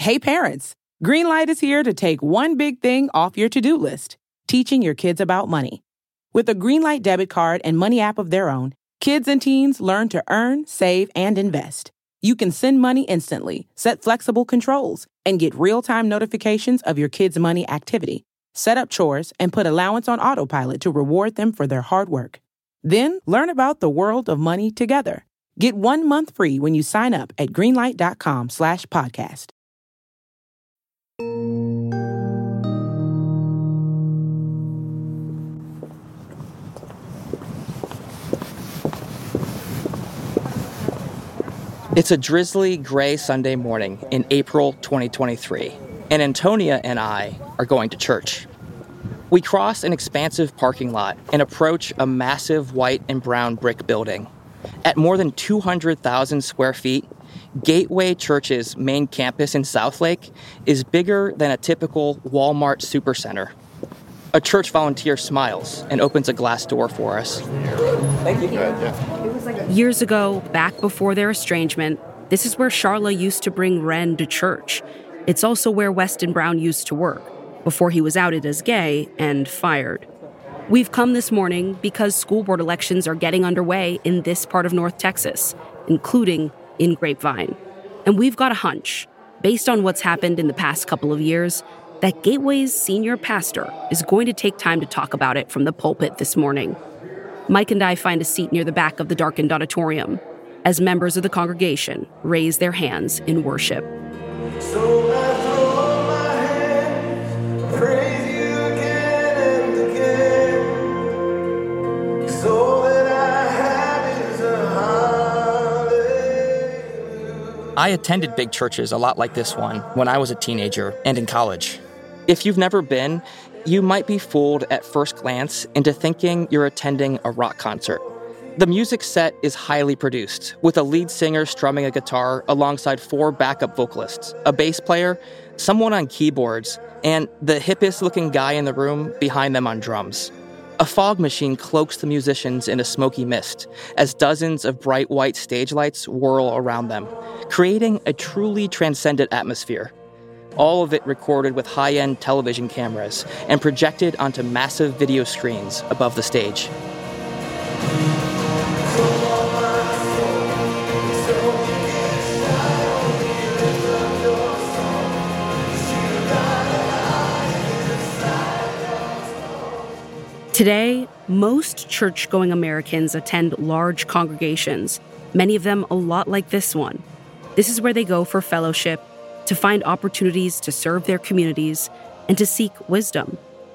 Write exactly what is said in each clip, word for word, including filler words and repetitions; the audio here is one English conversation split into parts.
Hey parents, Greenlight is here to take one big thing off your to-do list, teaching your kids about money. With a Greenlight debit card and money app of their own, kids and teens learn to earn, save, and invest. You can send money instantly, set flexible controls, and get real-time notifications of your kids' money activity. Set up chores and put allowance on autopilot to reward them for their hard work. Then learn about the world of money together. Get one month free when you sign up at greenlight.com slash podcast. It's a drizzly, gray Sunday morning in April twenty twenty-three, and Antonia and I are going to church. We cross an expansive parking lot and approach a massive white and brown brick building. At more than two hundred thousand square feet, Gateway Church's main campus in Southlake is bigger than a typical Walmart supercenter. A church volunteer smiles and opens a glass door for us. Thank you. Yeah. Years ago, back before their estrangement, this is where Sharla used to bring Ren to church. It's also where Weston Brown used to work, before he was outed as gay and fired. We've come this morning because school board elections are getting underway in this part of North Texas, including in Grapevine. And we've got a hunch, based on what's happened in the past couple of years, that Gateway's senior pastor is going to take time to talk about it from the pulpit this morning. Mike and I find a seat near the back of the darkened auditorium as members of the congregation raise their hands in worship. So I throw my hands, praise you again and again, so that I have is a hallelujah. I attended big churches a lot like this one when I was a teenager and in college. If you've never been, you might be fooled at first glance into thinking you're attending a rock concert. The music set is highly produced, with a lead singer strumming a guitar alongside four backup vocalists, a bass player, someone on keyboards, and the hippest-looking guy in the room behind them on drums. A fog machine cloaks the musicians in a smoky mist as dozens of bright white stage lights whirl around them, creating a truly transcendent atmosphere. All of it recorded with high-end television cameras and projected onto massive video screens above the stage. Today, most church-going Americans attend large congregations, many of them a lot like this one. This is where they go for fellowship, to find opportunities to serve their communities, and to seek wisdom.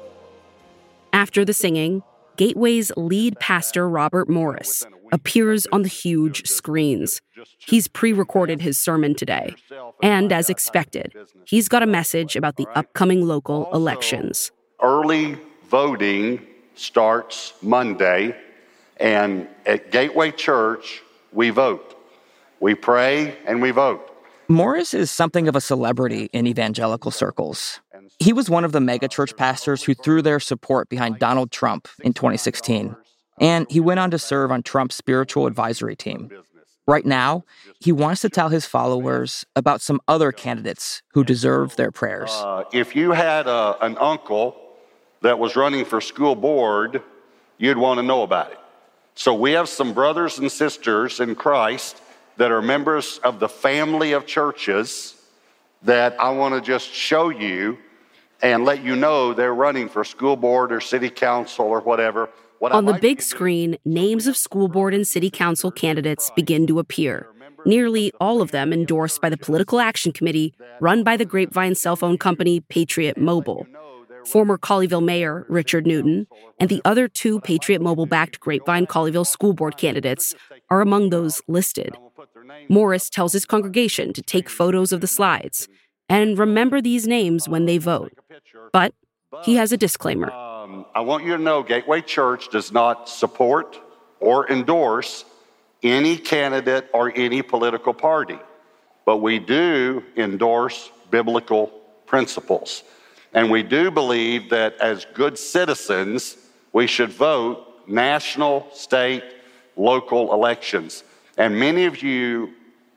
After the singing, Gateway's lead pastor, Robert Morris, appears on the huge screens. He's pre-recorded his sermon today, and as expected, he's got a message about the upcoming local elections. Early voting starts Monday, and at Gateway Church, we vote. We pray and we vote. Morris is something of a celebrity in evangelical circles. He was one of the megachurch pastors who threw their support behind Donald Trump in twenty sixteen. And he went on to serve on Trump's spiritual advisory team. Right now, he wants to tell his followers about some other candidates who deserve their prayers. Uh, if you had a, an uncle that was running for school board, you'd want to know about it. So we have some brothers and sisters in Christ that are members of the family of churches that I want to just show you and let you know they're running for school board or city council or whatever. What On the like big screen, names of school board and city council candidates begin to appear, nearly all of them endorsed by the Political Action Committee run by the Grapevine cell phone company Patriot Mobile. Former Colleyville Mayor Richard Newton and the other two Patriot Mobile-backed Grapevine Colleyville school board candidates are among those listed. Morris tells his congregation to take photos of the slides and remember these names when they vote. But he has a disclaimer. Um, I want you to know Gateway Church does not support or endorse any candidate or any political party, but we do endorse biblical principles. And we do believe that as good citizens, we should vote national, state, local elections. And many of you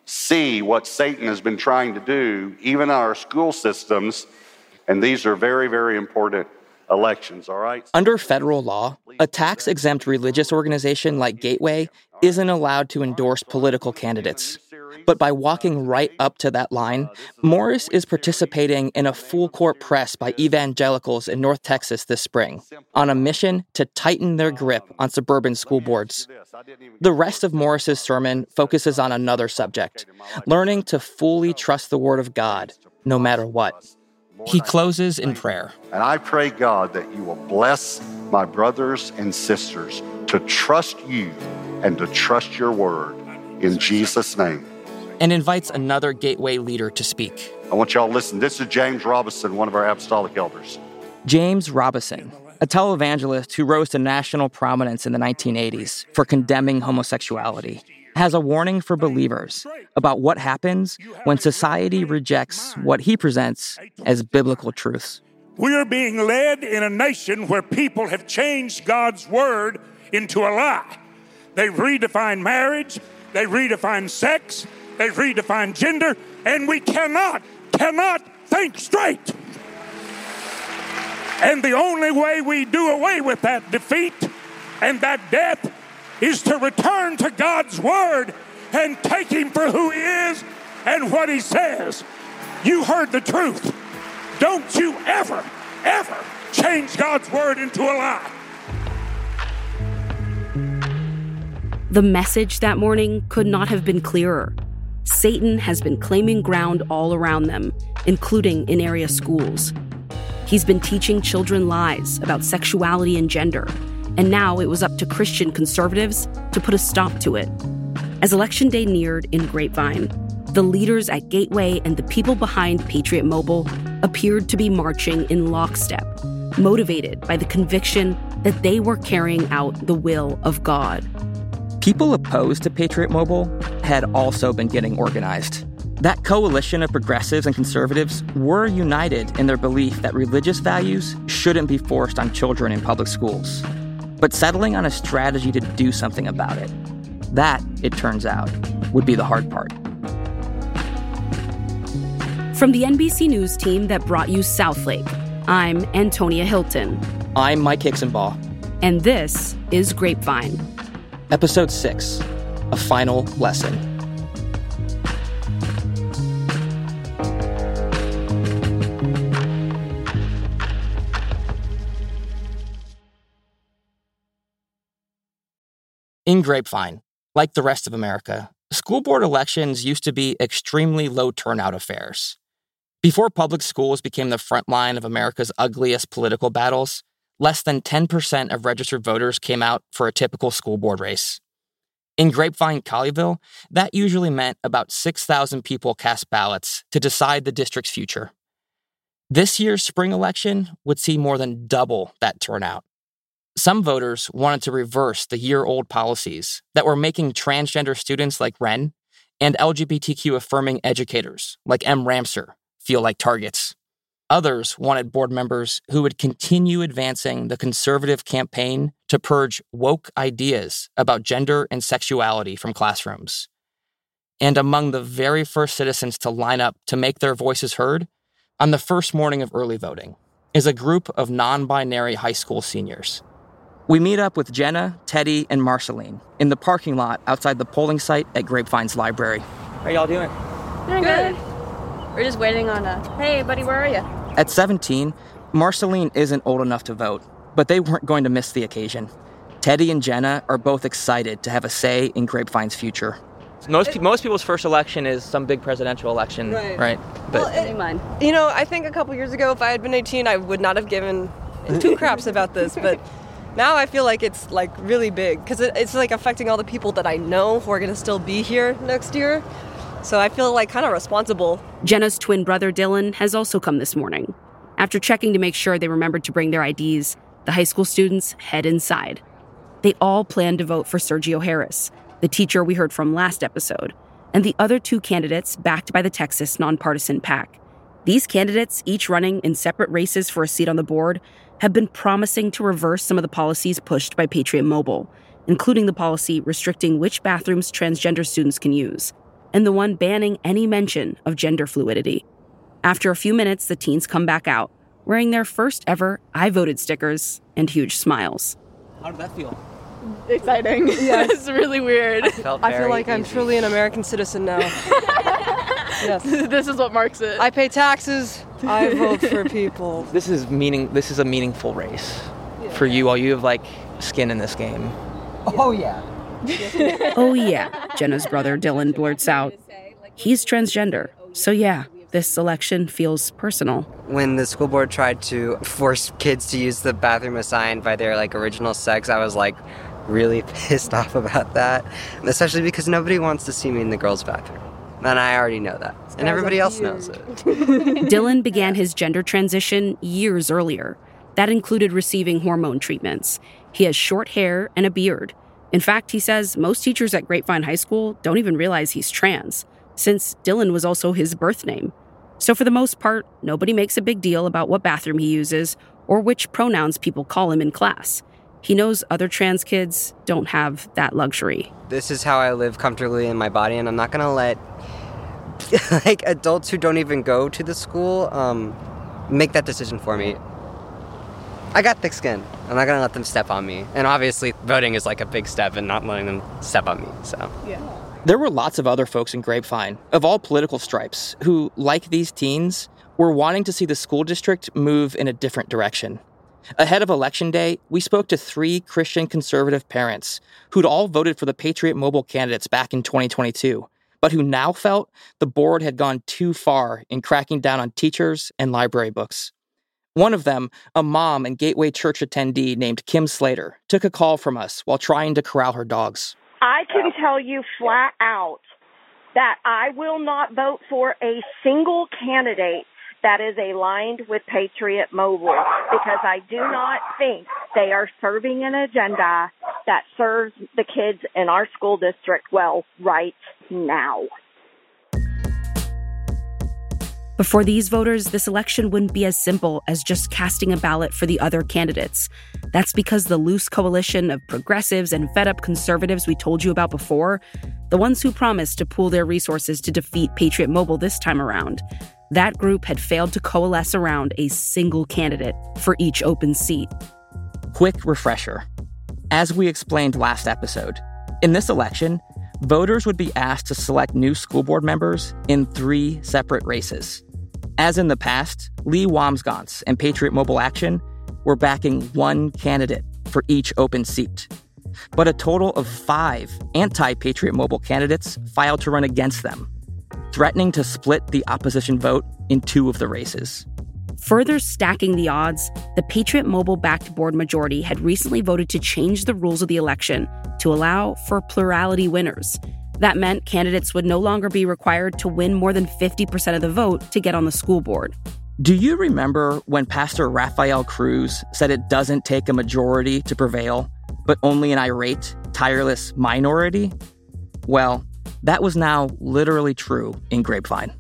see what Satan has been trying to do, even in our school systems. And these are very, very important elections, all right? Under federal law, a tax-exempt religious organization like Gateway isn't allowed to endorse political candidates. But by walking right up to that line, Morris is participating in a full-court press by evangelicals in North Texas this spring on a mission to tighten their grip on suburban school boards. The rest of Morris's sermon focuses on another subject, learning to fully trust the Word of God, no matter what. He closes in prayer. And I pray, God, that you will bless my brothers and sisters to trust you and to trust your word in Jesus' name. And invites another Gateway leader to speak. I want y'all to listen. This is James Robison, one of our apostolic elders. James Robison, a televangelist who rose to national prominence in the nineteen eighties for condemning homosexuality, has a warning for believers about what happens when society rejects what he presents as biblical truths. We are being led in a nation where people have changed God's word into a lie. They've redefined marriage, they've redefined sex, they've redefined gender, and we cannot, cannot think straight. And the only way we do away with that defeat and that death is to return to God's word and take him for who he is and what he says. You heard the truth. Don't you ever, ever change God's word into a lie. The message that morning could not have been clearer. Satan has been claiming ground all around them, including in area schools. He's been teaching children lies about sexuality and gender, and now it was up to Christian conservatives to put a stop to it. As Election Day neared in Grapevine, the leaders at Gateway and the people behind Patriot Mobile appeared to be marching in lockstep, motivated by the conviction that they were carrying out the will of God. People opposed to Patriot Mobile had also been getting organized. That coalition of progressives and conservatives were united in their belief that religious values shouldn't be forced on children in public schools. But settling on a strategy to do something about it, that, it turns out, would be the hard part. From the N B C News team that brought you Southlake, I'm Antonia Hilton. I'm Mike Hixenbaugh. And this is Grapevine. Episode six, A Final Lesson. In Grapevine, like the rest of America, school board elections used to be extremely low turnout affairs. Before public schools became the front line of America's ugliest political battles, less than ten percent of registered voters came out for a typical school board race. In Grapevine, Colleyville, that usually meant about six thousand people cast ballots to decide the district's future. This year's spring election would see more than double that turnout. Some voters wanted to reverse the year-old policies that were making transgender students like Wren and L G B T Q-affirming educators like M. Ramser feel like targets. Others wanted board members who would continue advancing the conservative campaign to purge woke ideas about gender and sexuality from classrooms. And among the very first citizens to line up to make their voices heard, on the first morning of early voting, is a group of non-binary high school seniors. We meet up with Jenna, Teddy, and Marceline in the parking lot outside the polling site at Grapevine's library. How are y'all doing? Doing good. We're just waiting on a, hey, buddy, where are you? At seventeen, Marceline isn't old enough to vote, but they weren't going to miss the occasion. Teddy and Jenna are both excited to have a say in Grapevine's future. Most pe- most people's first election is some big presidential election, right? right? But Well, it, mine. You know, I think a couple years ago, if I had been eighteen, I would not have given two craps about this, but now I feel like it's like really big because it, it's like affecting all the people that I know who are going to still be here next year. So I feel like kind of responsible. Jenna's twin brother, Dylan, has also come this morning. After checking to make sure they remembered to bring their I Ds, the high school students head inside. They all plan to vote for Sergio Harris, the teacher we heard from last episode, and the other two candidates backed by the Texas Nonpartisan PAC. These candidates, each running in separate races for a seat on the board, have been promising to reverse some of the policies pushed by Patriot Mobile, including the policy restricting which bathrooms transgender students can use. and the one banning any mention of gender fluidity. After a few minutes, the teens come back out, wearing their first ever I voted stickers and huge smiles. How did that feel? Exciting. Yes. It's really weird. I feel like I'm truly an American citizen now. Yes. This is what marks it. I pay taxes. I vote for people. This is meaning. This is a meaningful race for you. All you have like skin in this game. Oh yeah. Oh yeah, Jenna's brother Dylan blurts out. He's transgender, so yeah, this election feels personal. When the school board tried to force kids to use the bathroom assigned by their like original sex, I was like really pissed off about that, especially because nobody wants to see me in the girls' bathroom. And I already know that. And everybody else knows it. Dylan began his gender transition years earlier. That included receiving hormone treatments. He has short hair and a beard. In fact, he says most teachers at Grapevine High School don't even realize he's trans, since Dylan was also his birth name. So for the most part, nobody makes a big deal about what bathroom he uses or which pronouns people call him in class. He knows other trans kids don't have that luxury. This is how I live comfortably in my body, and I'm not gonna let like adults who don't even go to the school um, make that decision for me. I got thick skin. I'm not gonna let them step on me. And obviously voting is like a big step in not letting them step on me, so. Yeah. There were lots of other folks in Grapevine, of all political stripes, who, like these teens, were wanting to see the school district move in a different direction. Ahead of Election Day, we spoke to three Christian conservative parents who'd all voted for the Patriot Mobile candidates back in twenty twenty-two, but who now felt the board had gone too far in cracking down on teachers and library books. One of them, a mom and Gateway Church attendee named Kim Slater, took a call from us while trying to corral her dogs. I can tell you flat out that I will not vote for a single candidate that is aligned with Patriot Mobile, because I do not think they are serving an agenda that serves the kids in our school district well right now. But for these voters, this election wouldn't be as simple as just casting a ballot for the other candidates. That's because the loose coalition of progressives and fed-up conservatives we told you about before, the ones who promised to pool their resources to defeat Patriot Mobile this time around, that group had failed to coalesce around a single candidate for each open seat. Quick refresher. As we explained last episode, in this election, voters would be asked to select new school board members in three separate races. As in the past, Lee Wamsgans and Patriot Mobile Action were backing one candidate for each open seat. But a total of five anti-Patriot Mobile candidates filed to run against them, threatening to split the opposition vote in two of the races. Further stacking the odds, the Patriot Mobile-backed board majority had recently voted to change the rules of the election to allow for plurality winners. That meant candidates would no longer be required to win more than fifty percent of the vote to get on the school board. Do you remember when Pastor Rafael Cruz said it doesn't take a majority to prevail, but only an irate, tireless minority? Well, that was now literally true in Grapevine.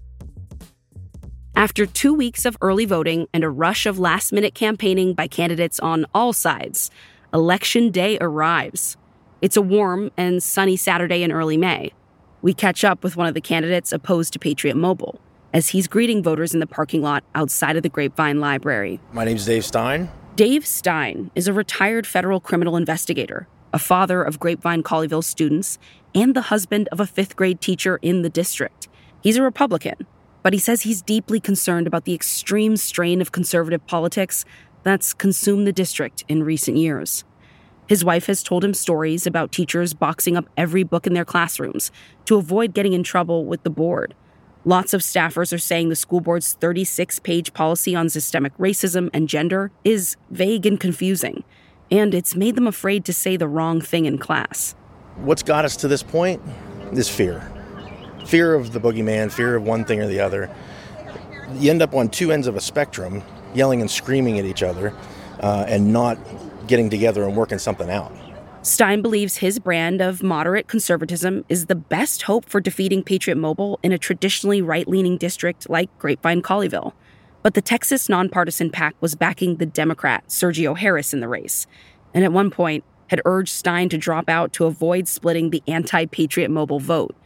After two weeks of early voting and a rush of last-minute campaigning by candidates on all sides, Election Day arrives. It's a warm and sunny Saturday in early May. We catch up with one of the candidates opposed to Patriot Mobile as he's greeting voters in the parking lot outside of the Grapevine Library. My name's Dave Stein. Dave Stein is a retired federal criminal investigator, a father of Grapevine Colleyville students, and the husband of a fifth-grade teacher in the district. He's a Republican, but he says he's deeply concerned about the extreme strain of conservative politics that's consumed the district in recent years. His wife has told him stories about teachers boxing up every book in their classrooms to avoid getting in trouble with the board. Lots of staffers are saying the school board's thirty-six page policy on systemic racism and gender is vague and confusing, and it's made them afraid to say the wrong thing in class. What's got us to this point is fear. Fear of the boogeyman, fear of one thing or the other. You end up on two ends of a spectrum, yelling and screaming at each other, uh, and not getting together and working something out. Stein believes his brand of moderate conservatism is the best hope for defeating Patriot Mobile in a traditionally right-leaning district like Grapevine Colleyville. But the Texas nonpartisan PAC was backing the Democrat Sergio Harris in the race, and at one point had urged Stein to drop out to avoid splitting the anti-Patriot Mobile vote.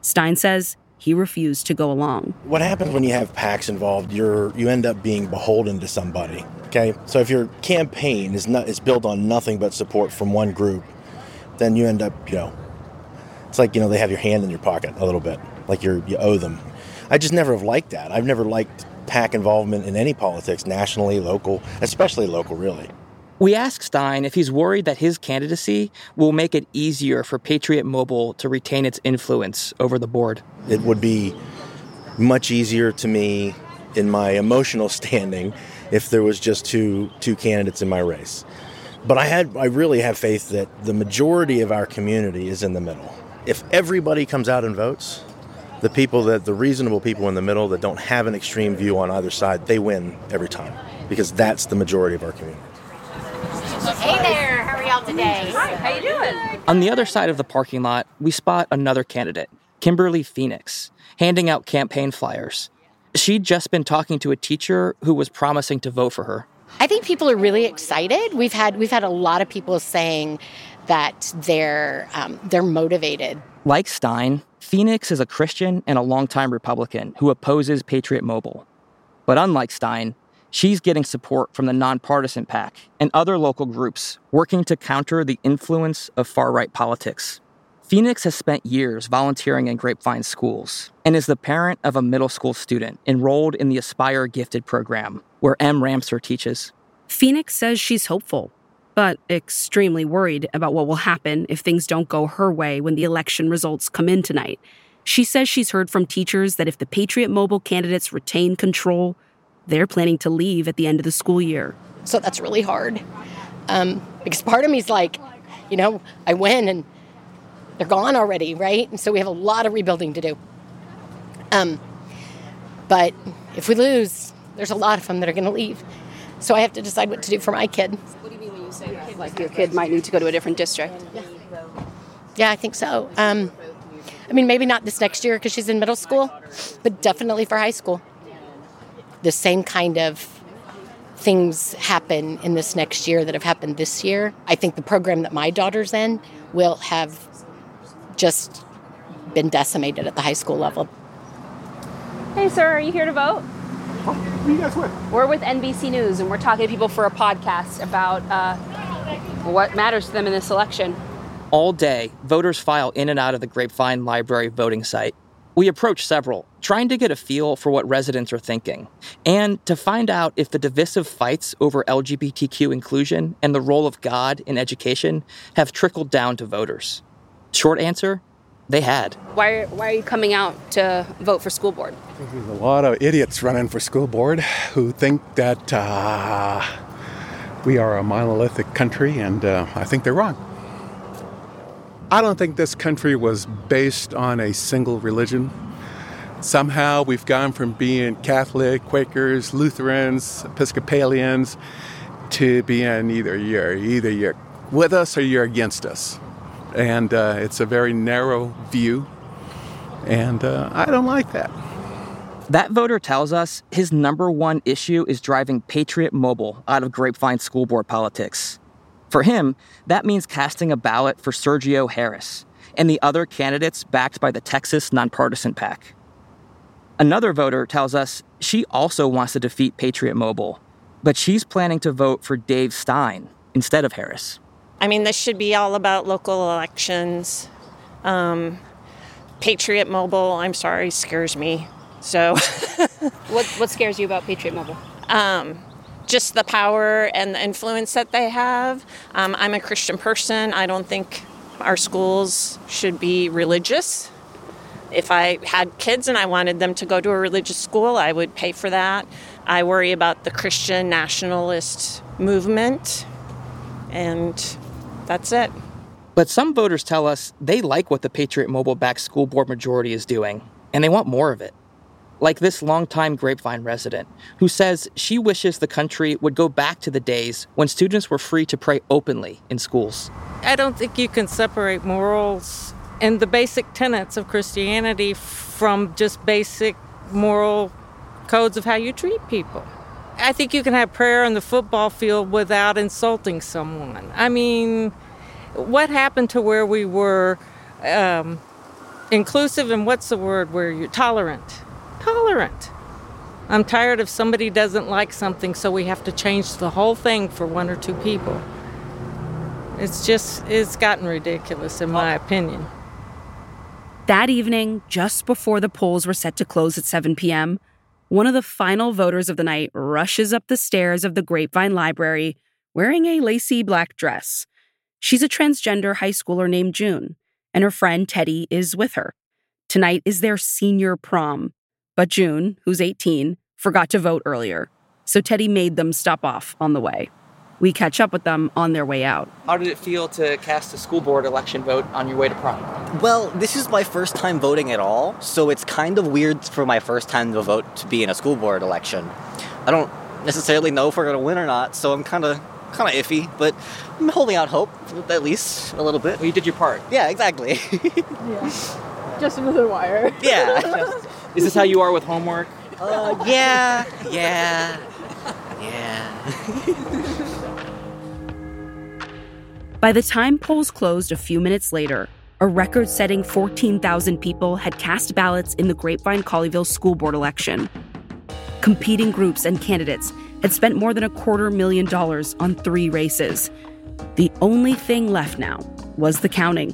Stein says he refused to go along. What happens when you have PACs involved, you're you end up being beholden to somebody, okay? So if your campaign is not is built on nothing but support from one group, then you end up, you know, it's like, you know, they have your hand in your pocket a little bit, like you're you owe them. I just never have liked that. I've never liked PAC involvement in any politics, nationally, local, especially local, really. We asked Stein if he's worried that his candidacy will make it easier for Patriot Mobile to retain its influence over the board. It would be much easier to me in my emotional standing if there was just two two candidates in my race. But I had I really have faith that the majority of our community is in the middle. If everybody comes out and votes, the people that the reasonable people in the middle that don't have an extreme view on either side, they win every time because that's the majority of our community. Hey there, how are y'all today? Hi, how you doing? On the other side of the parking lot, we spot another candidate, Kimberly Phoenix, handing out campaign flyers. She'd just been talking to a teacher who was promising to vote for her. I think people are really excited. We've had we've had a lot of people saying that they're um, they're motivated. Like Stein, Phoenix is a Christian and a longtime Republican who opposes Patriot Mobile. But unlike Stein, she's getting support from the Nonpartisan PAC and other local groups working to counter the influence of far-right politics. Phoenix has spent years volunteering in Grapevine schools and is the parent of a middle school student enrolled in the Aspire Gifted program, where M. Ramser teaches. Phoenix says she's hopeful, but extremely worried about what will happen if things don't go her way when the election results come in tonight. She says she's heard from teachers that if the Patriot Mobile candidates retain control, they're planning to leave at the end of the school year. So that's really hard. Um, because part of me's like, you know, I win and they're gone already, right? And so we have a lot of rebuilding to do. Um, but if we lose, there's a lot of them that are going to leave. So I have to decide what to do for my kid. What do you mean when you say kid? Like your kid might need to go to a different district? Yeah, yeah I think so. Um, I mean, maybe not this next year because she's in middle school, but definitely for high school. The same kind of things happen in this next year that have happened this year. I think the program that my daughter's in will have just been decimated at the high school level. Hey, sir, are you here to vote? Oh, who are you guys with? We're with N B C News, and we're talking to people for a podcast about uh, what matters to them in this election. All day, voters file in and out of the Grapevine Library voting site. We approach several, trying to get a feel for what residents are thinking, and to find out if the divisive fights over L G B T Q inclusion and the role of God in education have trickled down to voters. Short answer, they had. Why, why are you coming out to vote for school board? There's a lot of idiots running for school board who think that uh, we are a monolithic country, and uh, I think they're wrong. I don't think this country was based on a single religion. Somehow we've gone from being Catholic, Quakers, Lutherans, Episcopalians to being either you're either you're with us or you're against us. And uh, it's a very narrow view, and uh, I don't like that. That voter tells us his number one issue is driving Patriot Mobile out of Grapevine school board politics. For him, that means casting a ballot for Sergio Harris and the other candidates backed by the Texas Nonpartisan PAC. Another voter tells us she also wants to defeat Patriot Mobile, but she's planning to vote for Dave Stein instead of Harris. I mean, this should be all about local elections. Um, Patriot Mobile, I'm sorry, scares me. So, what what scares you about Patriot Mobile? Um, just the power and the influence that they have. Um, I'm a Christian person. I don't think our schools should be religious. If I had kids and I wanted them to go to a religious school, I would pay for that. I worry about the Christian nationalist movement, and that's it. But some voters tell us they like what the Patriot Mobile-backed school board majority is doing, and they want more of it. Like this longtime Grapevine resident, who says she wishes the country would go back to the days when students were free to pray openly in schools. I don't think you can separate morals and the basic tenets of Christianity from just basic moral codes of how you treat people. I think you can have prayer on the football field without insulting someone. I mean, what happened to where we were um, inclusive, and what's the word where you're tolerant? Tolerant. I'm tired of somebody doesn't like something, so we have to change the whole thing for one or two people. It's just, it's gotten ridiculous, in my opinion. That evening, just before the polls were set to close at seven p.m., one of the final voters of the night rushes up the stairs of the Grapevine Library wearing a lacy black dress. She's a transgender high schooler named June, and her friend Teddy is with her. Tonight is their senior prom, but June, who's eighteen, forgot to vote earlier, so Teddy made them stop off on the way. We catch up with them on their way out. How did it feel to cast a school board election vote on your way to prom? Well, this is my first time voting at all, so it's kind of weird for my first time to vote to be in a school board election. I don't necessarily know if we're going to win or not, so I'm kind of kind of iffy, but I'm holding out hope, at least a little bit. Well, you did your part. Yeah, exactly. Yeah. Just with the wire. Yeah. Is this how you are with homework? Uh, yeah, yeah, yeah. By the time polls closed a few minutes later, a record-setting fourteen thousand people had cast ballots in the Grapevine-Colleyville school board election. Competing groups and candidates had spent more than a quarter million dollars on three races. The only thing left now was the counting.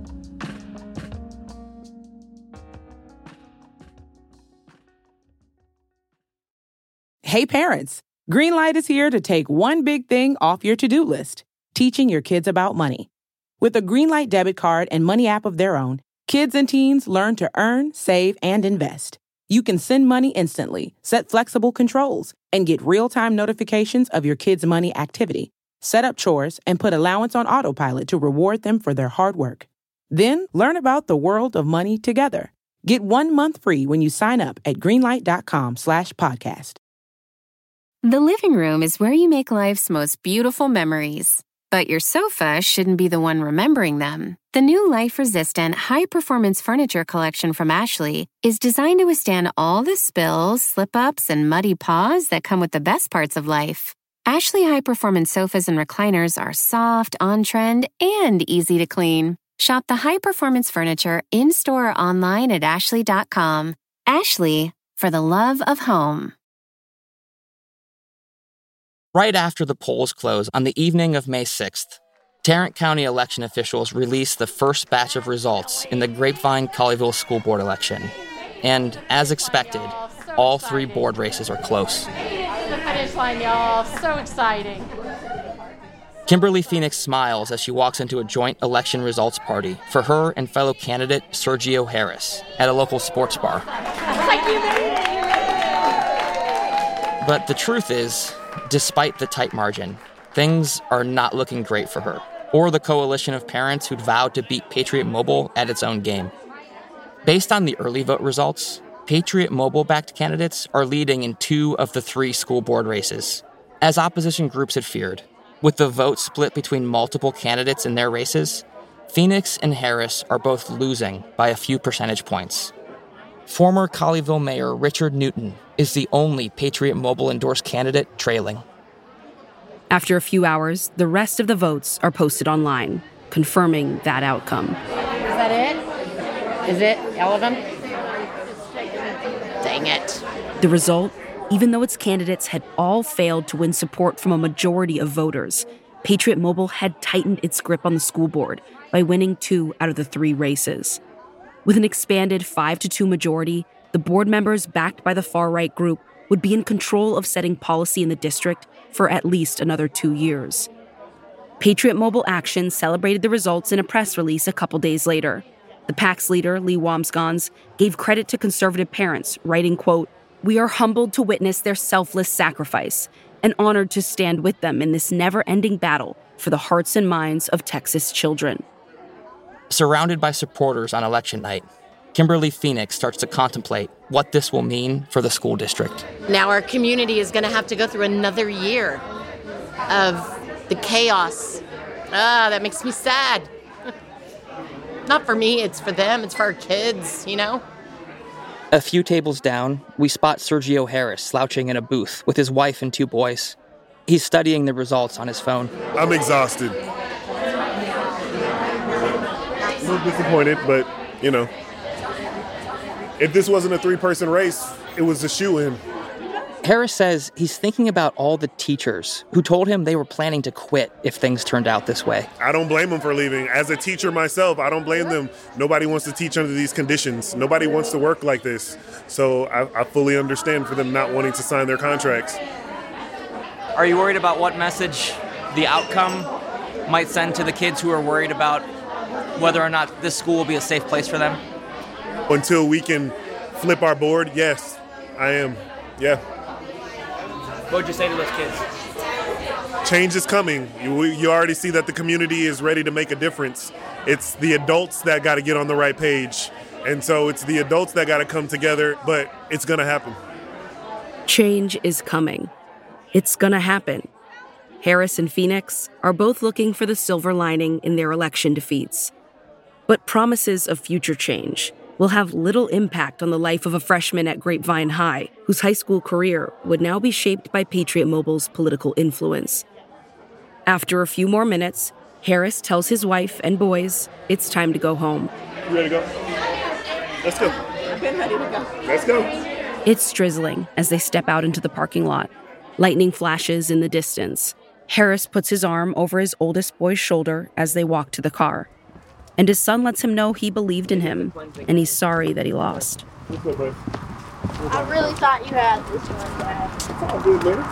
Hey parents, Greenlight is here to take one big thing off your to-do list, teaching your kids about money. With a Greenlight debit card and money app of their own, kids and teens learn to earn, save, and invest. You can send money instantly, set flexible controls, and get real-time notifications of your kids' money activity. Set up chores and put allowance on autopilot to reward them for their hard work. Then learn about the world of money together. Get one month free when you sign up at greenlight.com slash podcast. The living room is where you make life's most beautiful memories. But your sofa shouldn't be the one remembering them. The new life-resistant, high-performance furniture collection from Ashley is designed to withstand all the spills, slip-ups, and muddy paws that come with the best parts of life. Ashley high-performance sofas and recliners are soft, on-trend, and easy to clean. Shop the high-performance furniture in-store or online at ashley dot com. Ashley, for the love of home. Right after the polls close on the evening of May sixth, Tarrant County election officials released the first batch of results in the Grapevine-Colleyville school board election. And as expected, all three board races are close. The finish line, y'all. So exciting. Kimberly Phoenix smiles as she walks into a joint election results party for her and fellow candidate Sergio Harris at a local sports bar. But the truth is, despite the tight margin, things are not looking great for her, or the coalition of parents who'd vowed to beat Patriot Mobile at its own game. Based on the early vote results, Patriot Mobile-backed candidates are leading in two of the three school board races. As opposition groups had feared, with the vote split between multiple candidates in their races, Phoenix and Harris are both losing by a few percentage points. Former Colleyville Mayor Richard Newton is the only Patriot Mobile-endorsed candidate trailing. After a few hours, the rest of the votes are posted online, confirming that outcome. Is that it? Is it? All of them? Dang it. The result, even though its candidates had all failed to win support from a majority of voters, Patriot Mobile had tightened its grip on the school board by winning two out of the three races. With an expanded five to two majority, the board members backed by the far-right group would be in control of setting policy in the district for at least another two years. Patriot Mobile Action celebrated the results in a press release a couple days later. The PAC's leader, Lee Wamsgans, gave credit to conservative parents, writing, quote, "We are humbled to witness their selfless sacrifice and honored to stand with them in this never-ending battle for the hearts and minds of Texas children." Surrounded by supporters on election night, Kimberly Phoenix starts to contemplate what this will mean for the school district. Now our community is going to have to go through another year of the chaos. Ah, that makes me sad. Not for me, it's for them, it's for our kids, you know? A few tables down, we spot Sergio Harris slouching in a booth with his wife and two boys. He's studying the results on his phone. I'm exhausted. A little disappointed, but, you know, if this wasn't a three-person race, it was a shoe-in. Harris says he's thinking about all the teachers who told him they were planning to quit if things turned out this way. I don't blame them for leaving. As a teacher myself, I don't blame them. Nobody wants to teach under these conditions. Nobody wants to work like this. So I, I fully understand for them not wanting to sign their contracts. Are you worried about what message the outcome might send to the kids who are worried about whether or not this school will be a safe place for them? Until we can flip our board, yes, I am. Yeah. What would you say to those kids? Change is coming. You, you already see that the community is ready to make a difference. It's the adults that got to get on the right page. And so it's the adults that got to come together, but it's going to happen. Change is coming. It's gonna happen. Harris and Phoenix are both looking for the silver lining in their election defeats. But promises of future change will have little impact on the life of a freshman at Grapevine High, whose high school career would now be shaped by Patriot Mobile's political influence. After a few more minutes, Harris tells his wife and boys it's time to go home. You ready to go? Let's go. I've been ready to go. Let's go. It's drizzling as they step out into the parking lot. Lightning flashes in the distance. Harris puts his arm over his oldest boy's shoulder as they walk to the car. And his son lets him know he believed in him, and he's sorry that he lost. I really thought you had this one, Dad. It's all good, man.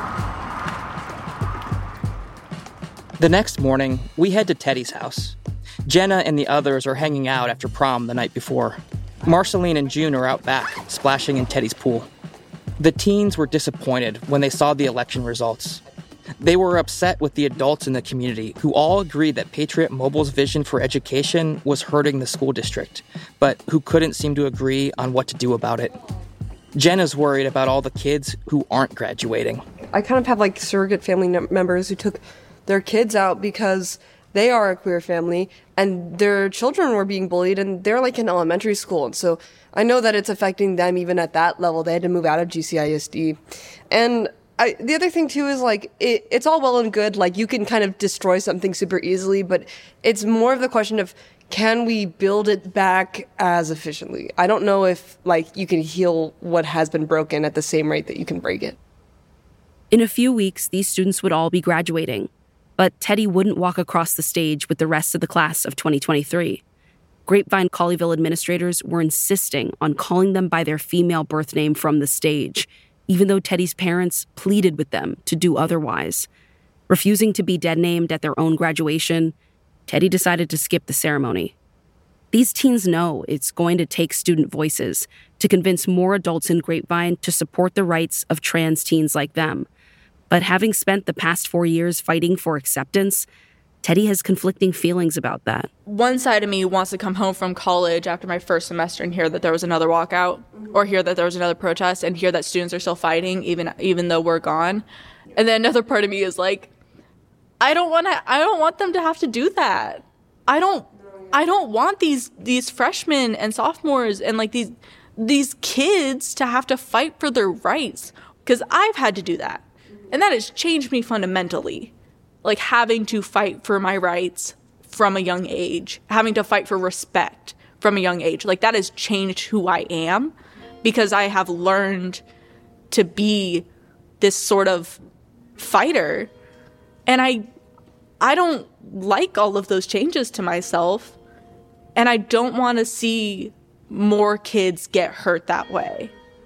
The next morning, we head to Teddy's house. Jenna and the others are hanging out after prom the night before. Marceline and June are out back, splashing in Teddy's pool. The teens were disappointed when they saw the election results. They were upset with the adults in the community who all agreed that Patriot Mobile's vision for education was hurting the school district, but who couldn't seem to agree on what to do about it. Jenna's worried about all the kids who aren't graduating. I kind of have like surrogate family n- members who took their kids out because they are a queer family and their children were being bullied and they're like in elementary school. And so I know that it's affecting them even at that level. They had to move out of G C I S D. And I, the other thing too is like, it, it's all well and good. Like you can kind of destroy something super easily, but it's more of the question of, can we build it back as efficiently? I don't know if like you can heal what has been broken at the same rate that you can break it. In a few weeks, these students would all be graduating. But Teddy wouldn't walk across the stage with the rest of the class of twenty twenty-three. Grapevine Colleyville administrators were insisting on calling them by their female birth name from the stage, even though Teddy's parents pleaded with them to do otherwise. Refusing to be dead-named at their own graduation, Teddy decided to skip the ceremony. These teens know it's going to take student voices to convince more adults in Grapevine to support the rights of trans teens like them. But having spent the past four years fighting for acceptance, Teddy has conflicting feelings about that. One side of me wants to come home from college after my first semester and hear that there was another walkout, or hear that there was another protest, and hear that students are still fighting even even though we're gone. And then another part of me is like, I don't want to. I don't want them to have to do that. I don't. I don't want these these freshmen and sophomores and like these these kids to have to fight for their rights, because I've had to do that. And that has changed me fundamentally. Like having to fight for my rights from a young age, having to fight for respect from a young age. Like that has changed who I am because I have learned to be this sort of fighter. And I I don't like all of those changes to myself. And I don't want to see more kids get hurt that way.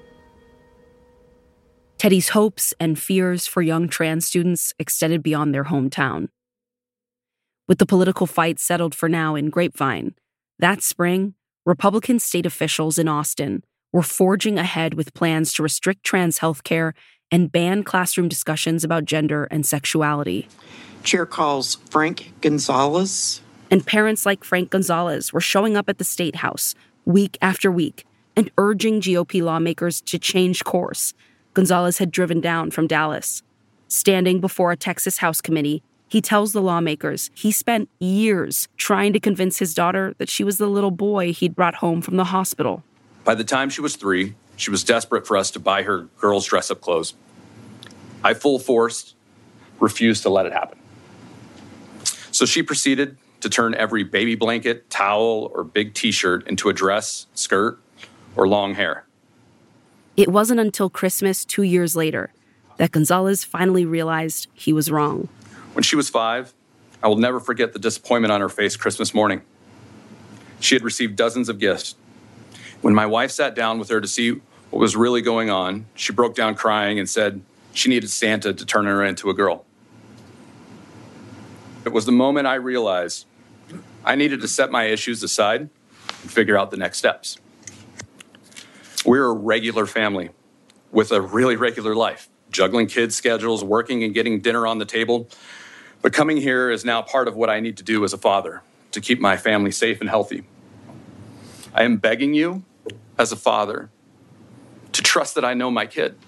Teddy's hopes and fears for young trans students extended beyond their hometown. With the political fight settled for now in Grapevine, that spring, Republican state officials in Austin were forging ahead with plans to restrict trans health care and ban classroom discussions about gender and sexuality. Chair calls Frank Gonzalez. And parents like Frank Gonzalez were showing up at the State House week after week and urging G O P lawmakers to change course. Gonzalez had driven down from Dallas. Standing before a Texas House committee, he tells the lawmakers he spent years trying to convince his daughter that she was the little boy he'd brought home from the hospital. By the time she was three, she was desperate for us to buy her girls' dress-up clothes. I full force refused to let it happen. So she proceeded to turn every baby blanket, towel, or big t-shirt into a dress, skirt, or long hair. It wasn't until Christmas two years later that Gonzalez finally realized he was wrong. When she was five, I will never forget the disappointment on her face Christmas morning. She had received dozens of gifts. When my wife sat down with her to see what was really going on, she broke down crying and said she needed Santa to turn her into a girl. It was the moment I realized I needed to set my issues aside and figure out the next steps. We're a regular family with a really regular life, juggling kids' schedules, working and getting dinner on the table. But coming here is now part of what I need to do as a father to keep my family safe and healthy. I am begging you, as a father, to trust that I know my kid.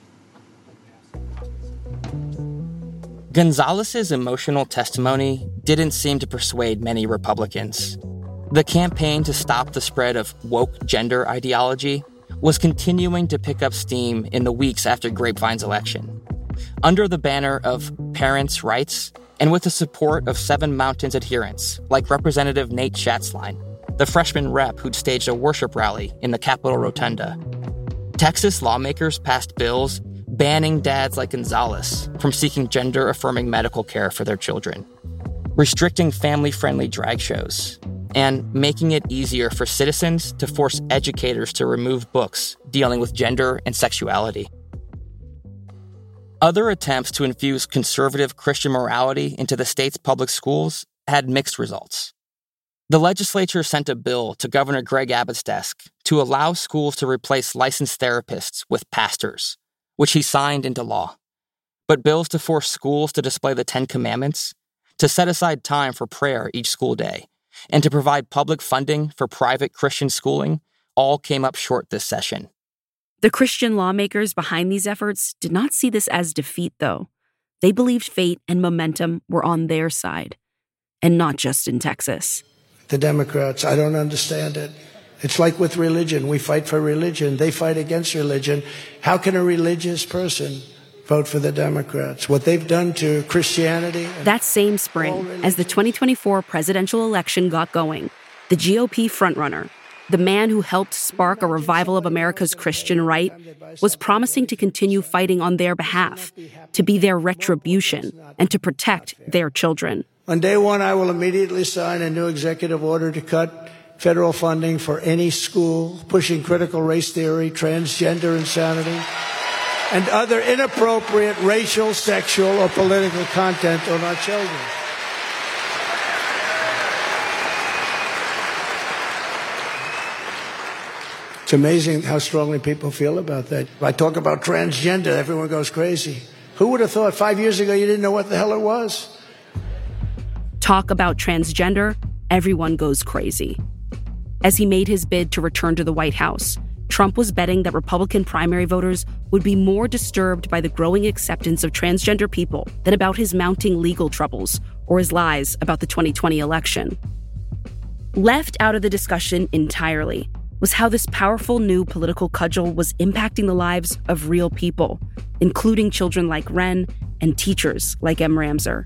Gonzalez's emotional testimony didn't seem to persuade many Republicans. The campaign to stop the spread of woke gender ideology was continuing to pick up steam in the weeks after Grapevine's election. Under the banner of parents' rights, and with the support of Seven Mountains adherents like Representative Nate Schatzline, the freshman rep who'd staged a worship rally in the Capitol Rotunda, Texas lawmakers passed bills banning dads like Gonzalez from seeking gender-affirming medical care for their children, restricting family-friendly drag shows, and making it easier for citizens to force educators to remove books dealing with gender and sexuality. Other attempts to infuse conservative Christian morality into the state's public schools had mixed results. The legislature sent a bill to Governor Greg Abbott's desk to allow schools to replace licensed therapists with pastors, which he signed into law. But bills to force schools to display the Ten Commandments, to set aside time for prayer each school day, and to provide public funding for private Christian schooling all came up short this session. The Christian lawmakers behind these efforts did not see this as defeat, though. They believed fate and momentum were on their side, and not just in Texas. The Democrats, I don't understand it. It's like with religion. We fight for religion. They fight against religion. How can a religious person vote for the Democrats? What they've done to Christianity. That same spring, as the twenty twenty-four presidential election got going, the G O P frontrunner, the man who helped spark a revival of America's Christian right, was promising to continue fighting on their behalf, to be their retribution, and to protect their children. On day one, I will immediately sign a new executive order to cut federal funding for any school pushing critical race theory, transgender insanity, and other inappropriate racial, sexual, or political content on our children. It's amazing how strongly people feel about that. If I talk about transgender, everyone goes crazy. Who would have thought five years ago you didn't know what the hell it was? Talk about transgender, everyone goes crazy. As he made his bid to return to the White House, Trump was betting that Republican primary voters would be more disturbed by the growing acceptance of transgender people than about his mounting legal troubles or his lies about the twenty twenty election. Left out of the discussion entirely was how this powerful new political cudgel was impacting the lives of real people, including children like Ren and teachers like M. Ramser.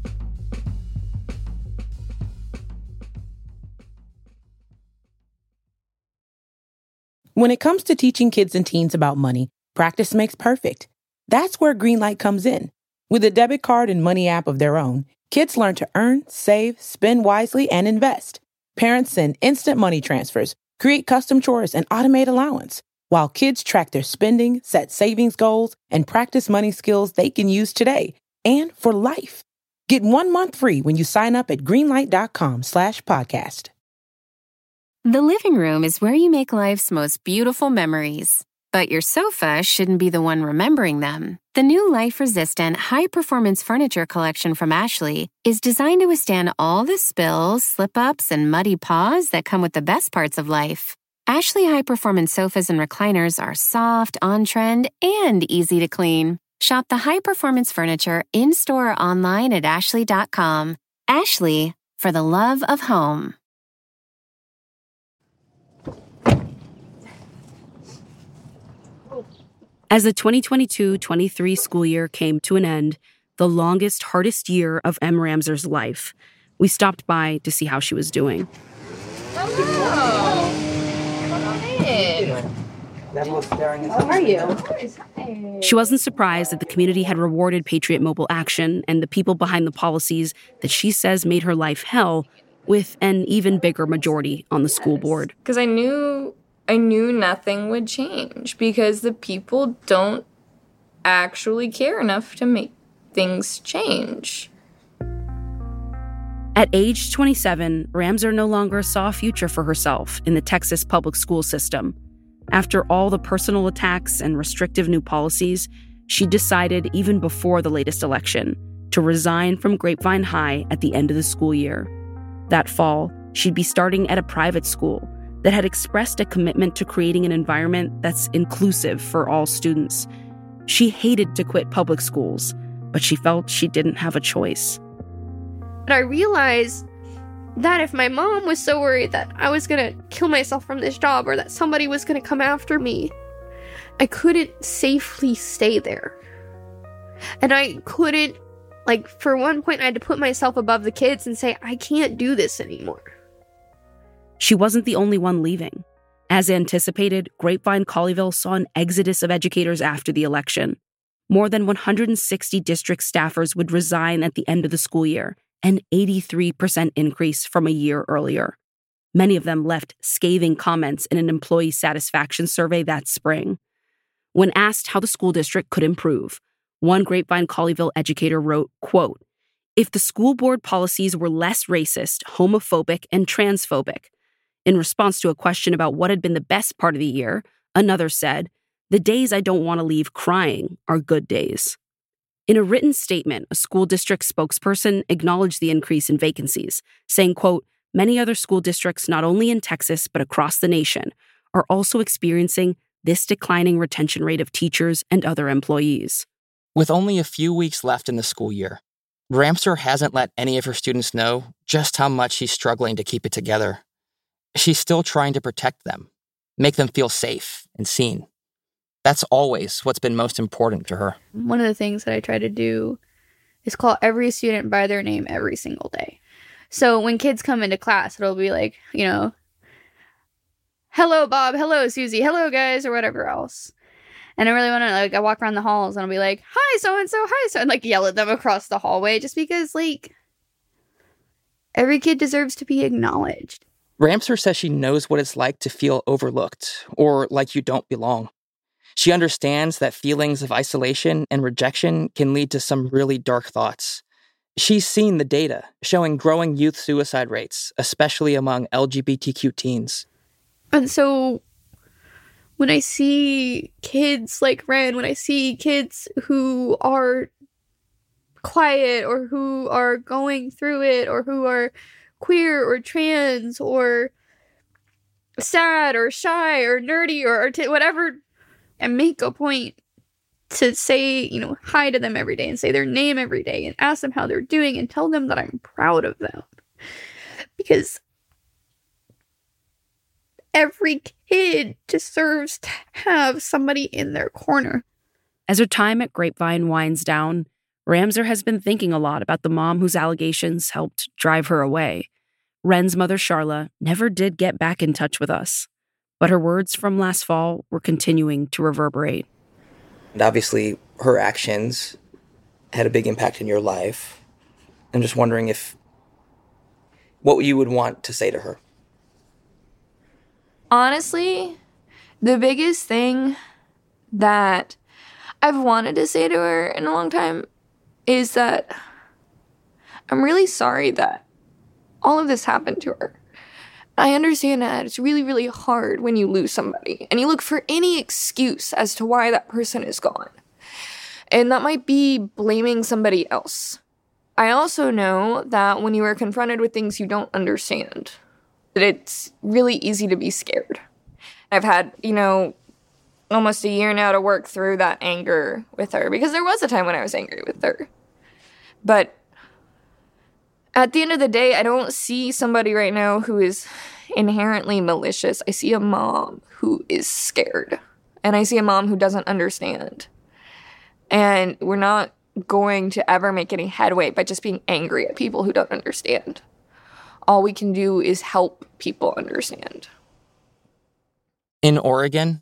When it comes to teaching kids and teens about money, practice makes perfect. That's where Greenlight comes in. With a debit card and money app of their own, kids learn to earn, save, spend wisely, and invest. Parents send instant money transfers, create custom chores, and automate allowance, while kids track their spending, set savings goals, and practice money skills they can use today and for life. Get one month free when you sign up at greenlight.com slash podcast. The living room is where you make life's most beautiful memories. But your sofa shouldn't be the one remembering them. The new life-resistant, high-performance furniture collection from Ashley is designed to withstand all the spills, slip-ups, and muddy paws that come with the best parts of life. Ashley high-performance sofas and recliners are soft, on-trend, and easy to clean. Shop the high-performance furniture in-store or online at ashley dot com. Ashley, for the love of home. As the twenty twenty-two twenty-three school year came to an end, the longest, hardest year of M. Ramser's life, we stopped by to see how she was doing. Oh, come on in. How are you? She wasn't surprised that the community had rewarded Patriot Mobile Action and the people behind the policies that she says made her life hell with an even bigger majority on the school board. Because I knew I knew nothing would change because the people don't actually care enough to make things change. At age twenty-seven, Ramsar no longer saw a future for herself in the Texas public school system. After all the personal attacks and restrictive new policies, she decided, even before the latest election, to resign from Grapevine High at the end of the school year. That fall, she'd be starting at a private school that had expressed a commitment to creating an environment that's inclusive for all students. She hated to quit public schools, but she felt she didn't have a choice. But I realized that if my mom was so worried that I was going to kill myself from this job or that somebody was going to come after me, I couldn't safely stay there. And I couldn't, like, for one point, I had to put myself above the kids and say, I can't do this anymore. She wasn't the only one leaving. As anticipated, Grapevine Colleyville saw an exodus of educators after the election. More than one hundred sixty district staffers would resign at the end of the school year, an eighty-three percent increase from a year earlier. Many of them left scathing comments in an employee satisfaction survey that spring. When asked how the school district could improve, one Grapevine Colleyville educator wrote, quote, "If the school board policies were less racist, homophobic, and transphobic." In response to a question about what had been the best part of the year, another said, "The days I don't want to leave crying are good days." In a written statement, a school district spokesperson acknowledged the increase in vacancies, saying, quote, "Many other school districts, not only in Texas but across the nation, are also experiencing this declining retention rate of teachers and other employees." With only a few weeks left in the school year, Ramsar hasn't let any of her students know just how much she's struggling to keep it together. She's still trying to protect them, make them feel safe and seen. That's always what's been most important to her. One of the things that I try to do is call every student by their name every single day. So when kids come into class, it'll be like, you know, hello, Bob, hello, Susie, hello, guys, or whatever else. And I really want to, like, I walk around the halls and I'll be like, hi, so-and-so, hi, so, and like yell at them across the hallway just because, like, every kid deserves to be acknowledged. Ramsar says she knows what it's like to feel overlooked or like you don't belong. She understands that feelings of isolation and rejection can lead to some really dark thoughts. She's seen the data showing growing youth suicide rates, especially among L G B T Q teens. And so when I see kids like Ren, when I see kids who are quiet or who are going through it or who are queer or trans or sad or shy or nerdy or arti- whatever, and make a point to say, you know, hi to them every day and say their name every day and ask them how they're doing and tell them that I'm proud of them. Because every kid deserves to have somebody in their corner. As her time at Grapevine winds down, Ramsar has been thinking a lot about the mom whose allegations helped drive her away. Ren's mother, Sharla, never did get back in touch with us, but her words from last fall were continuing to reverberate. And obviously, her actions had a big impact in your life. I'm just wondering if, what you would want to say to her. Honestly, the biggest thing that I've wanted to say to her in a long time is that I'm really sorry that all of this happened to her. I understand that it's really, really hard when you lose somebody and you look for any excuse as to why that person is gone. And that might be blaming somebody else. I also know that when you are confronted with things you don't understand, that it's really easy to be scared. I've had, you know, almost a year now to work through that anger with her because there was a time when I was angry with her. But at the end of the day, I don't see somebody right now who is inherently malicious. I see a mom who is scared. And I see a mom who doesn't understand. And we're not going to ever make any headway by just being angry at people who don't understand. All we can do is help people understand. In Oregon,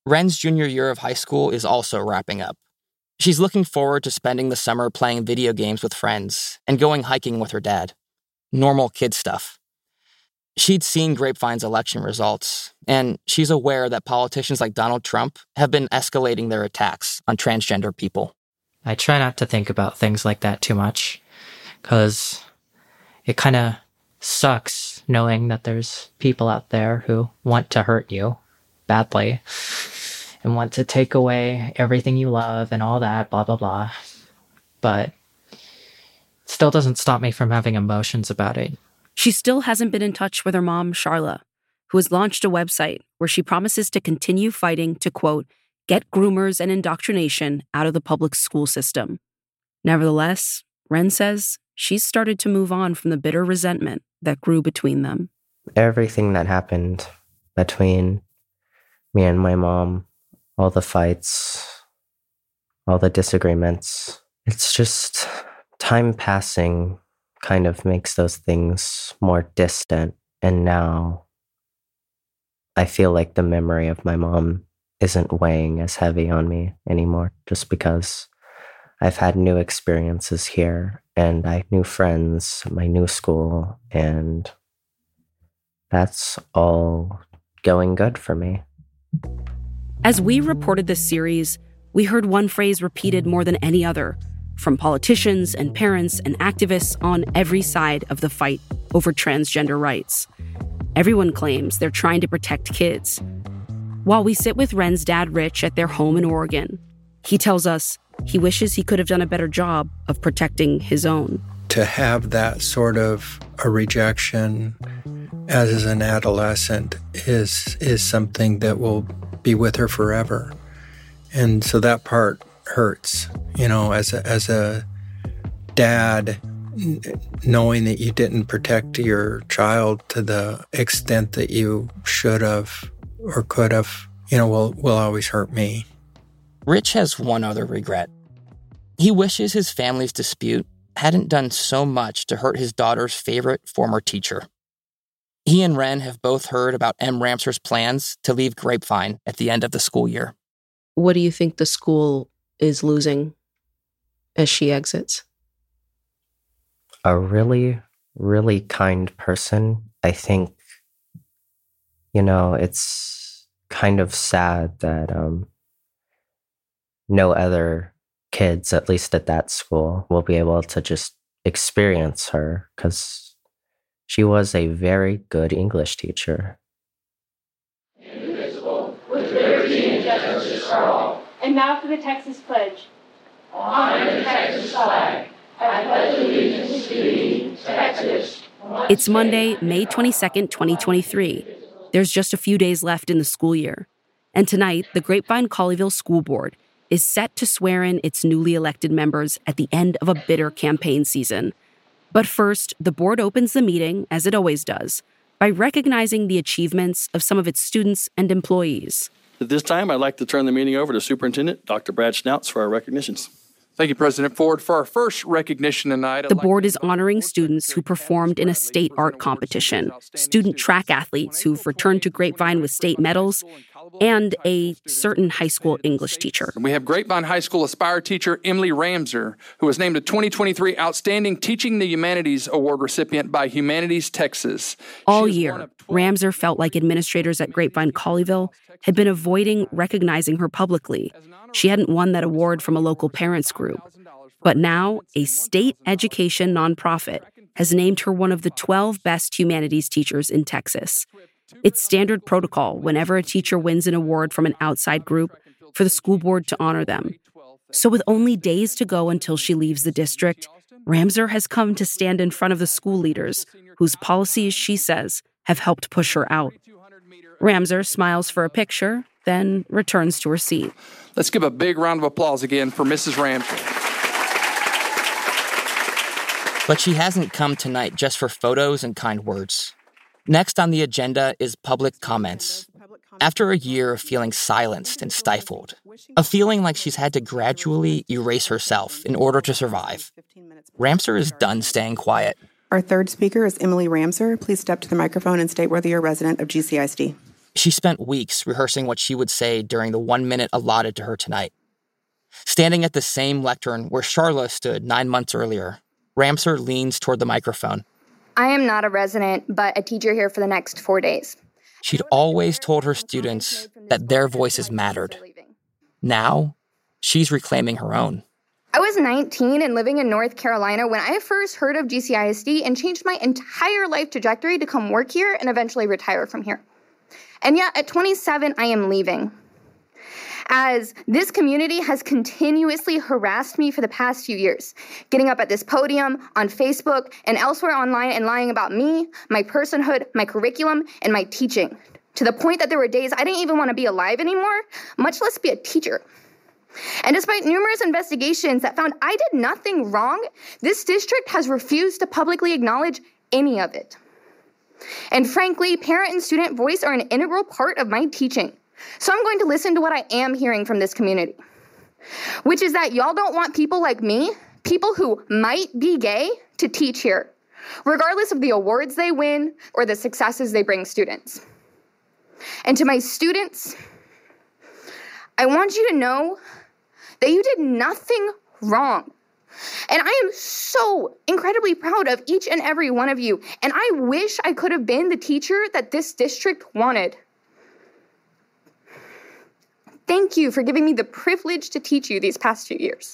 Ren's junior year of high school is also wrapping up. She's looking forward to spending the summer playing video games with friends and going hiking with her dad. Normal kid stuff. She'd seen Grapevine's election results, and she's aware that politicians like Donald Trump have been escalating their attacks on transgender people. I try not to think about things like that too much, because it kind of sucks knowing that there's people out there who want to hurt you badly and want to take away everything you love and all that, blah, blah, blah. But it still doesn't stop me from having emotions about it. She still hasn't been in touch with her mom, Sharla, who has launched a website where she promises to continue fighting to, quote, get groomers and indoctrination out of the public school system. Nevertheless, Ren says she's started to move on from the bitter resentment that grew between them. Everything that happened between me and my mom, all the fights, all the disagreements, it's just time passing kind of makes those things more distant. And now I feel like the memory of my mom isn't weighing as heavy on me anymore, just because I've had new experiences here and I have new friends, my new school, and that's all going good for me. As we reported this series, we heard one phrase repeated more than any other from politicians and parents and activists on every side of the fight over transgender rights. Everyone claims they're trying to protect kids. While we sit with Ren's dad, Rich, at their home in Oregon, he tells us he wishes he could have done a better job of protecting his own. To have that sort of a rejection as an adolescent is is something that will be with her forever. And so that part hurts, you know, as a, as a dad, knowing that you didn't protect your child to the extent that you should have or could have, you know, will will always hurt me. Rich has one other regret. He wishes his family's dispute hadn't done so much to hurt his daughter's favorite former teacher. He and Ren have both heard about M. Ramser's plans to leave Grapevine at the end of the school year. What do you think the school is losing as she exits? A really, really kind person. I think, you know, it's kind of sad that um, no other kids, at least at that school, will be able to just experience her, because she was a very good English teacher. Indivisible, with liberty and justice for all. And now for the Texas Pledge. On the Texas flag, I pledge allegiance to thee, Texas. It's Monday, May twenty-second, twenty twenty-three. There's just a few days left in the school year. And tonight, the Grapevine-Colleyville School Board is set to swear in its newly elected members at the end of a bitter campaign season. But first, the board opens the meeting, as it always does, by recognizing the achievements of some of its students and employees. At this time, I'd like to turn the meeting over to Superintendent Doctor Brad Schnauts for our recognitions. Thank you, President Ford. For our first recognition tonight, the board is honoring students who performed in a state art competition, student track athletes who've returned to Grapevine with state medals, and a certain high school English teacher. We have Grapevine High School Aspire teacher Emily Ramser, who was named a twenty twenty-three Outstanding Teaching the Humanities Award recipient by Humanities Texas. All year, Ramser felt like administrators at Grapevine-Colleyville had been avoiding recognizing her publicly. She hadn't won that award from a local parents group. But now, a state education nonprofit has named her one of the twelve best humanities teachers in Texas. It's standard protocol whenever a teacher wins an award from an outside group for the school board to honor them. So with only days to go until she leaves the district, Ramser has come to stand in front of the school leaders, whose policies, she says, have helped push her out. Ramser smiles for a picture, then returns to her seat. Let's give a big round of applause again for Missus Ramser. But she hasn't come tonight just for photos and kind words. Next on the agenda is public comments. After a year of feeling silenced and stifled, of feeling like she's had to gradually erase herself in order to survive, Ramser is done staying quiet. Our third speaker is Emily Ramser. Please step to the microphone and state whether you're a resident of G C I S D. She spent weeks rehearsing what she would say during the one minute allotted to her tonight. Standing at the same lectern where Sharla stood nine months earlier, Ramser leans toward the microphone. I am not a resident, but a teacher here for the next four days. She'd always told her students that their voices mattered. Now, she's reclaiming her own. I was nineteen and living in North Carolina when I first heard of G C I S D and changed my entire life trajectory to come work here and eventually retire from here. And yet, at twenty-seven, I am leaving. As this community has continuously harassed me for the past few years, getting up at this podium, on Facebook, and elsewhere online and lying about me, my personhood, my curriculum, and my teaching, to the point that there were days I didn't even want to be alive anymore, much less be a teacher. And despite numerous investigations that found I did nothing wrong, this district has refused to publicly acknowledge any of it. And frankly, parent and student voice are an integral part of my teaching. So I'm going to listen to what I am hearing from this community, which is that y'all don't want people like me, people who might be gay, to teach here, regardless of the awards they win or the successes they bring students. And to my students, I want you to know that you did nothing wrong. And I am so incredibly proud of each and every one of you. And I wish I could have been the teacher that this district wanted. Thank you for giving me the privilege to teach you these past few years.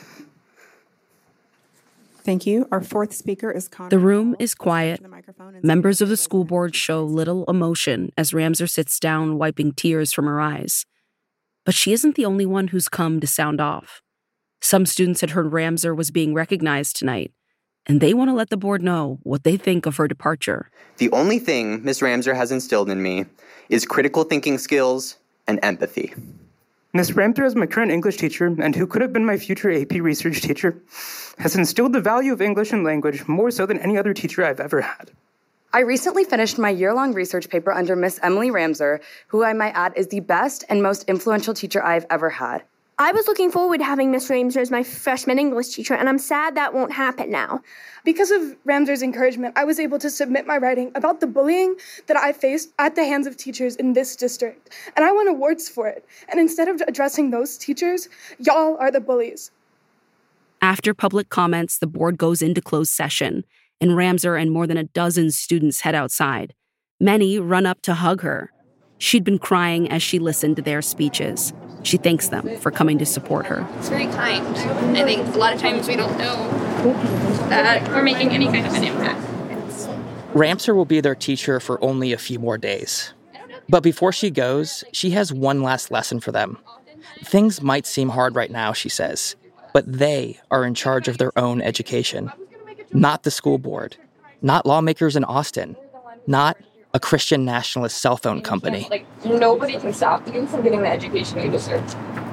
Thank you. Our fourth speaker is Connor. The room is quiet. Members of the school board show little emotion as Ramser sits down, wiping tears from her eyes. But she isn't the only one who's come to sound off. Some students had heard Ramser was being recognized tonight, and they want to let the board know what they think of her departure. The only thing Miz Ramser has instilled in me is critical thinking skills and empathy. Miz Ramser is my current English teacher, and who could have been my future A P research teacher, has instilled the value of English and language more so than any other teacher I've ever had. I recently finished my year-long research paper under Miss Emily Ramser, who I might add is the best and most influential teacher I've ever had. I was looking forward to having Miss Ramser as my freshman English teacher, and I'm sad that won't happen now. Because of Ramser's encouragement, I was able to submit my writing about the bullying that I faced at the hands of teachers in this district, and I won awards for it. And instead of addressing those teachers, y'all are the bullies. After public comments, the board goes into closed session, and Ramser and more than a dozen students head outside. Many run up to hug her. She'd been crying as she listened to their speeches. She thanks them for coming to support her. It's very kind. I think a lot of times we don't know that we're making any kind of an impact. Ramser will be their teacher for only a few more days. But before she goes, she has one last lesson for them. Things might seem hard right now, she says, but they are in charge of their own education. Not the school board, not lawmakers in Austin, not a Christian nationalist cell phone company. Like, nobody can stop you from getting the education you deserve.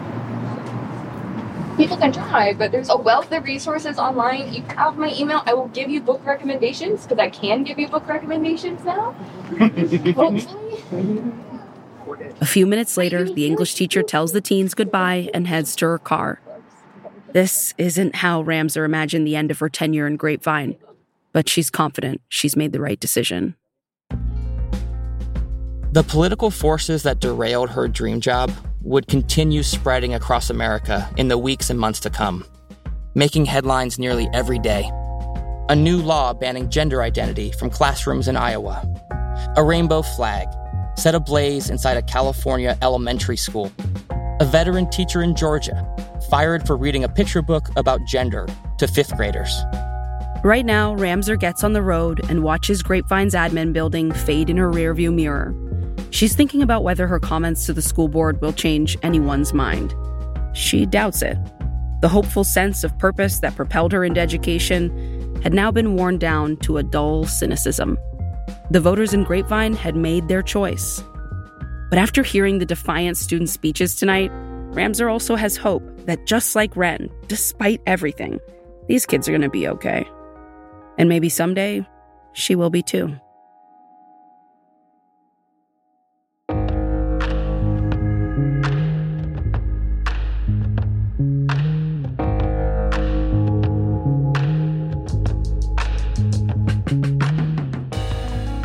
People can try, but there's a wealth of resources online. You have my email. I will give you book recommendations, because I can give you book recommendations now. Hopefully. A few minutes later, the English teacher tells the teens goodbye and heads to her car. This isn't how Ramser imagined the end of her tenure in Grapevine, but she's confident she's made the right decision. The political forces that derailed her dream job would continue spreading across America in the weeks and months to come, making headlines nearly every day. A new law banning gender identity from classrooms in Iowa. A rainbow flag set ablaze inside a California elementary school. A veteran teacher in Georgia fired for reading a picture book about gender to fifth graders. Right now, Ramser gets on the road and watches Grapevine's admin building fade in her rearview mirror. She's thinking about whether her comments to the school board will change anyone's mind. She doubts it. The hopeful sense of purpose that propelled her into education had now been worn down to a dull cynicism. The voters in Grapevine had made their choice. But after hearing the defiant student speeches tonight, Ramser also has hope that just like Ren, despite everything, these kids are going to be okay. And maybe someday, she will be too.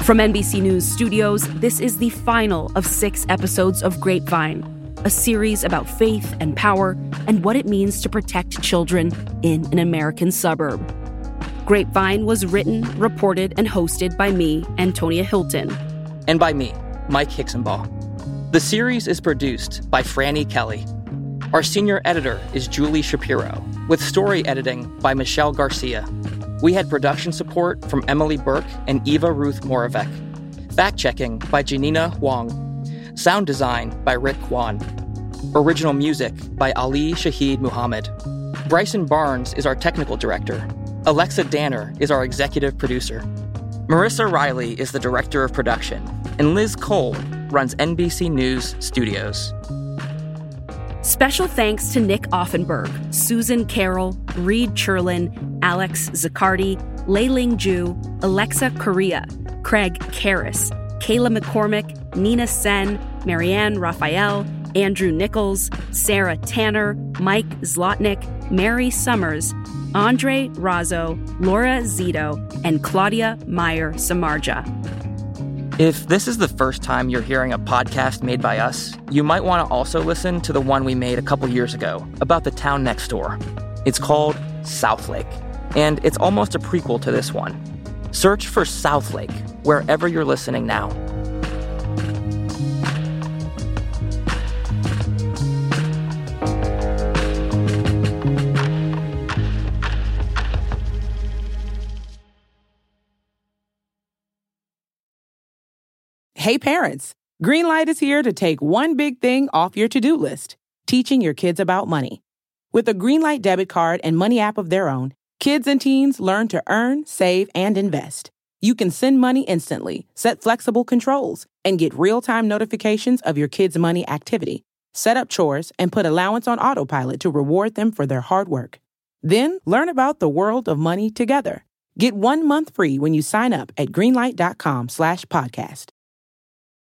From N B C News Studios, this is the final of six episodes of Grapevine, a series about faith and power and what it means to protect children in an American suburb. Grapevine was written, reported, and hosted by me, Antonia Hilton. And by me, Mike Hixenbaugh. The series is produced by Franny Kelly. Our senior editor is Julie Shapiro, with story editing by Michelle Garcia. We had production support from Emily Burke and Eva Ruth Moravec. Fact-checking by Janina Huang. Sound design by Rick Kwan. Original music by Ali Shahid Muhammad. Bryson Barnes is our technical director. Alexa Danner is our executive producer. Marissa Riley is the director of production. And Liz Cole runs N B C News Studios. Special thanks to Nick Offenberg, Susan Carroll, Reed Churlin, Alex Zaccardi, Leiling Ju, Alexa Correa, Craig Karras, Kayla McCormick, Nina Sen, Marianne Raphael, Andrew Nichols, Sarah Tanner, Mike Zlotnick, Mary Summers, Andre Razzo, Laura Zito, and Claudia Meyer Samarja. If this is the first time you're hearing a podcast made by us, you might want to also listen to the one we made a couple years ago about the town next door. It's called Southlake, and it's almost a prequel to this one. Search for Southlake wherever you're listening now. Hey parents, Greenlight is here to take one big thing off your to-do list, teaching your kids about money. With a Greenlight debit card and money app of their own, kids and teens learn to earn, save, and invest. You can send money instantly, set flexible controls, and get real-time notifications of your kids' money activity. Set up chores and put allowance on autopilot to reward them for their hard work. Then learn about the world of money together. Get one month free when you sign up at greenlight.com slash podcast.